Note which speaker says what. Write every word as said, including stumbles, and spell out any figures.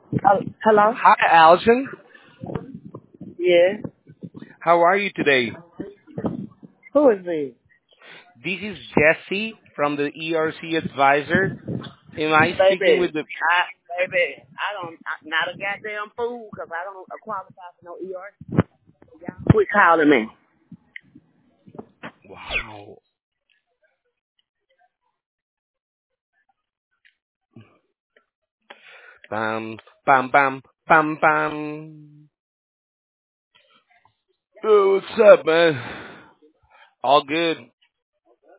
Speaker 1: Oh, hello?
Speaker 2: Hi, Allison.
Speaker 1: Yeah.
Speaker 2: How are you today?
Speaker 1: Who is this?
Speaker 2: This is Jesse from the E R C Advisor. Am I speaking
Speaker 1: Baby,
Speaker 2: with the?
Speaker 1: I, baby, I don't, I, not a goddamn fool, because I don't qualify for no E R. Y'all quit calling me.
Speaker 2: Wow. Bam, bam, bam, bam, bam. Oh, what's up, man? All good.